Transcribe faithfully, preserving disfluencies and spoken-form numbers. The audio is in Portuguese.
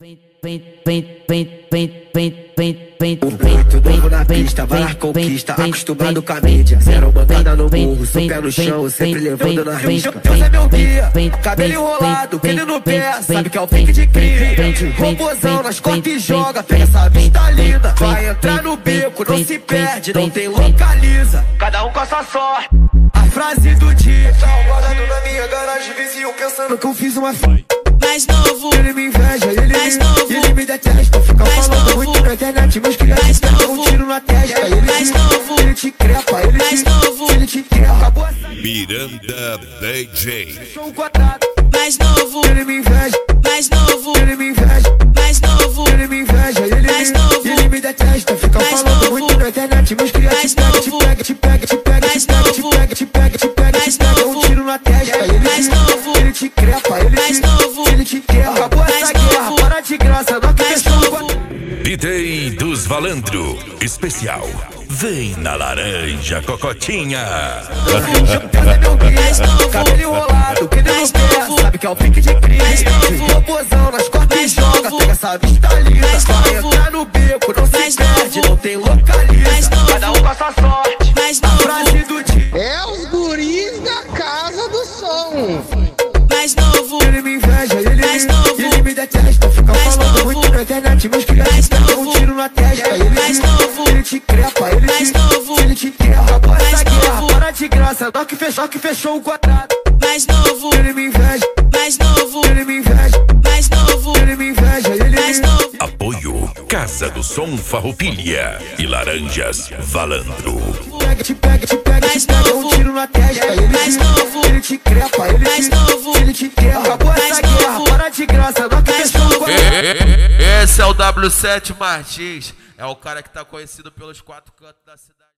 Muito novo na pista, vai lá conquista, acostumado com a mídia. Zero bancada no burro, sou pé no chão, sempre levando na risca. Deus é meu guia, cabelo enrolado, quele no pé, sabe que é o pique de cria. Robozão nas costas e joga, pega essa vista linda. Vai entrar no beco, não se perde, não tem localiza. Cada um com a sua sorte. A frase do dia: tá guardado na minha garagem, vizinho pensando que eu fiz uma f... Mais novo, ele me inveja, ele mais me, novo, ele me detesta. Fica mais falando novo, muito na internet, mas queria mais te dar um novo, tiro na testa. Ele mais te, novo, ele te crepa, ele mais te, novo, ele te crepa. Acabou essa Miranda D J. fechou um quadrado. mais novo, Ele me inveja, mais novo, ele me inveja, mais novo, ele me inveja, ele mais me, novo, ele me detesta. Fica mais falando novo, muito na internet, mas queria mais te pega, te novo, pega, te pega, te pega, mais te pega, te novo, pega, te pega, te pega, mais te pega, um novo, tiro na testa. Ele mais te, novo, ele te crepa, ele mais te, novo, ele te crepa. Acabou mais essa novo, guerra, para de graça, não que mais fechou um novo. quadrado. D J dos Valandro Especial. Vem na laranja, cocotinha. Mais novo, Cabelo enrolado, que nem mais no pé, novo, sabe que é o pique de cria. mais novo, Robozão nas costas e mais joga, novo, pega essa vista linda. mais Vai novo, entrar no beco, não mais se perde, novo, não tem localiza. mais novo, Cada um com a sua sorte. mais A novo, frase do dia: É os guris da casa do som. mais novo, ele me inveja, ele mais me, novo, ele me detesta. Fica mais falando novo, muito na internet, mas queria mais te dar um novo, tiro na testa. Ele mais te, novo, ele te crepa, ele mais te, novo, ele te crepa. Acabou mais essa guerra, novo, para de graça, não que fechou, que fechou um quadrado. mais novo, Ele me inveja, mais novo, ele me inveja, mais novo, ele me inveja, ele mais me... novo, Apoio Casa do Som Farroupilha e Laranjas Valandro. Pega, te pega, te pega, mais te pega, um novo, tiro na testa. Ele mais te, novo, ele te crepa, ele mais te, novo, ele te crepa. Acabou mais essa guerra, novo, para de graça, não que mais fechou um novo. quadrado. Esse é o W sete Martins, é o cara que tá conhecido pelos quatro cantos da cidade.